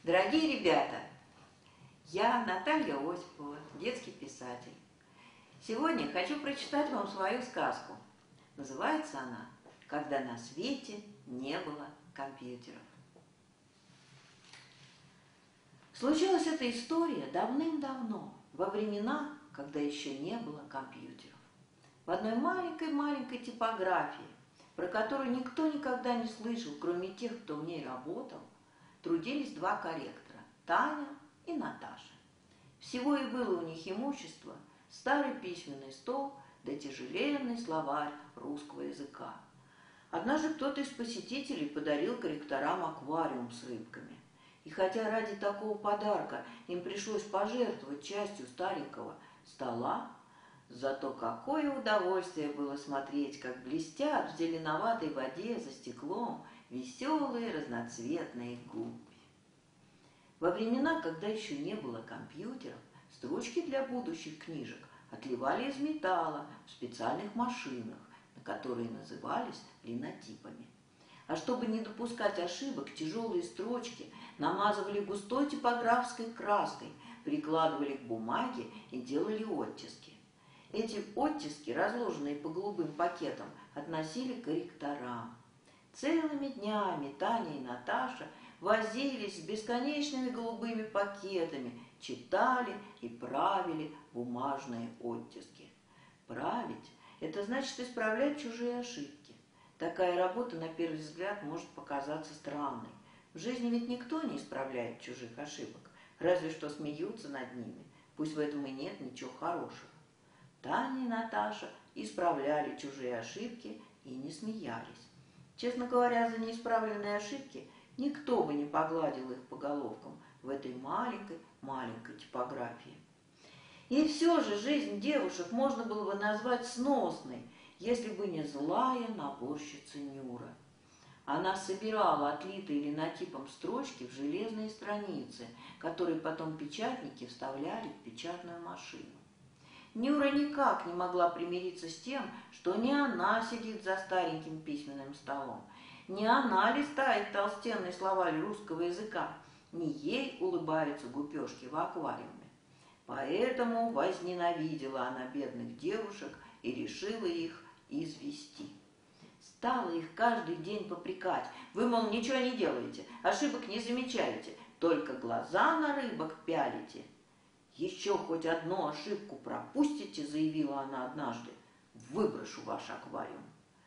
Дорогие ребята, я Наталья Осипова, детский писатель. Сегодня хочу прочитать вам свою сказку. Называется она «Когда на свете не было компьютеров». Случилась эта история давным-давно, во времена, когда еще не было компьютеров. В одной маленькой типографии, про которую никто никогда не слышал, кроме тех, кто в ней работал, трудились два корректора – Таня и Наташа. Всего и было у них имущество – старый письменный стол да тяжеленный словарь русского языка. Однажды кто-то из посетителей подарил корректорам аквариум с рыбками. И хотя ради такого подарка им пришлось пожертвовать частью старенького стола, зато какое удовольствие было смотреть, как блестят в зеленоватой воде за стеклом веселые разноцветные губки. Во времена, когда еще не было компьютеров, строчки для будущих книжек отливали из металла в специальных машинах, которые назывались линотипами. А чтобы не допускать ошибок, тяжелые строчки намазывали густой типографской краской, прикладывали к бумаге и делали оттиски. Эти оттиски, разложенные по голубым пакетам, относили к корректорам. Целыми днями Таня и Наташа возились с бесконечными голубыми пакетами, читали и правили бумажные оттиски. Править – это значит исправлять чужие ошибки. Такая работа, на первый взгляд, может показаться странной. В жизни ведь никто не исправляет чужих ошибок, разве что смеются над ними, пусть в этом и нет ничего хорошего. Таня и Наташа исправляли чужие ошибки и не смеялись. Честно говоря, за неисправленные ошибки никто бы не погладил их по головкам в этой маленькой типографии. И все же жизнь девушек можно было бы назвать сносной, если бы не злая наборщица Нюра. Она собирала отлитые линотипом строчки в железные страницы, которые потом печатники вставляли в печатную машину. Нюра никак не могла примириться с тем, что не она сидит за стареньким письменным столом, не она листает толстенный словарь русского языка, не ей улыбаются гупешки в аквариуме. Поэтому возненавидела она бедных девушек и решила их извести. Стала их каждый день попрекать. Вы, мол, ничего не делаете, ошибок не замечаете, только глаза на рыбок пялите. «Еще хоть одну ошибку пропустите, — заявила она однажды, — выброшу ваш аквариум».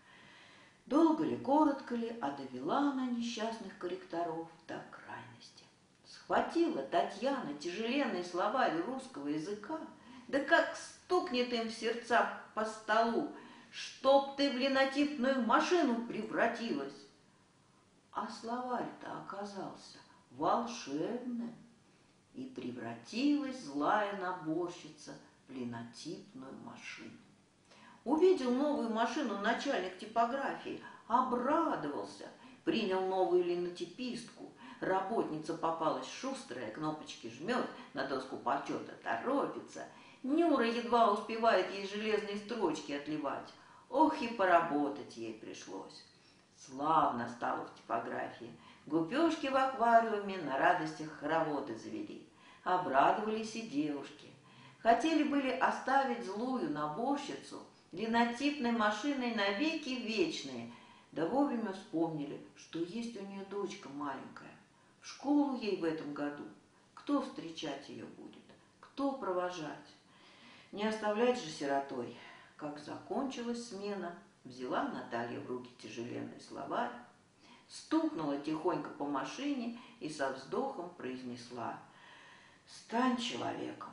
Долго ли, коротко ли, а довела она несчастных корректоров до крайности. Схватила Татьяна тяжеленный словарь русского языка, да как стукнет им в сердца по столу, чтоб ты в линотипную машину превратилась. А словарь-то оказался волшебным, и превратилась злая наборщица в линотипную машину. Увидел новую машину начальник типографии, обрадовался, принял новую линотипистку. Работница попалась шустрая, кнопочки жмет, на доску почета торопится. Нюра едва успевает ей железные строчки отливать. Ох, и поработать ей пришлось. Славно стало в типографии. Гупешки в аквариуме на радостях хороводы завели. Обрадовались и девушки. Хотели были оставить злую наборщицу линотипной машиной навеки вечные, да вовремя вспомнили, что есть у нее дочка маленькая. В школу ей в этом году. Кто встречать ее будет? Кто провожать? Не оставлять же сиротой. Как закончилась смена, взяла Наталья в руки тяжеленный словарь, стукнула тихонько по машине и со вздохом произнесла: «Стань человеком».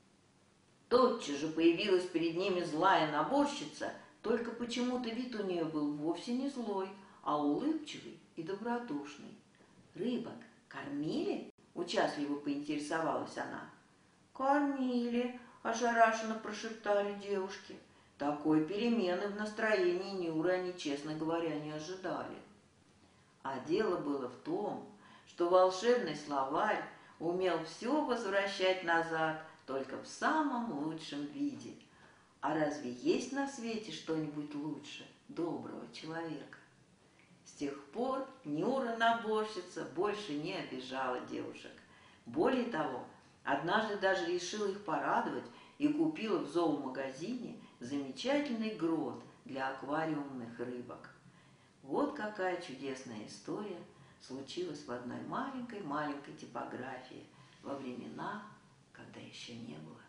Тотчас же появилась перед ними злая наборщица, только почему-то вид у нее был вовсе не злой, а улыбчивый и добродушный. «Рыбок кормили?» – участливо поинтересовалась она. «Кормили», – ошарашенно прошептали девушки. Такой перемены в настроении Нюры они, честно говоря, не ожидали. А дело было в том, что волшебный словарь умел все возвращать назад только в самом лучшем виде. А разве есть на свете что-нибудь лучше доброго человека? С тех пор Нюра-наборщица больше не обижала девушек. Более того, однажды даже решила их порадовать и купила в зоомагазине замечательный грот для аквариумных рыбок. Вот какая чудесная история случилась в одной маленькой-маленькой типографии во времена, когда еще не было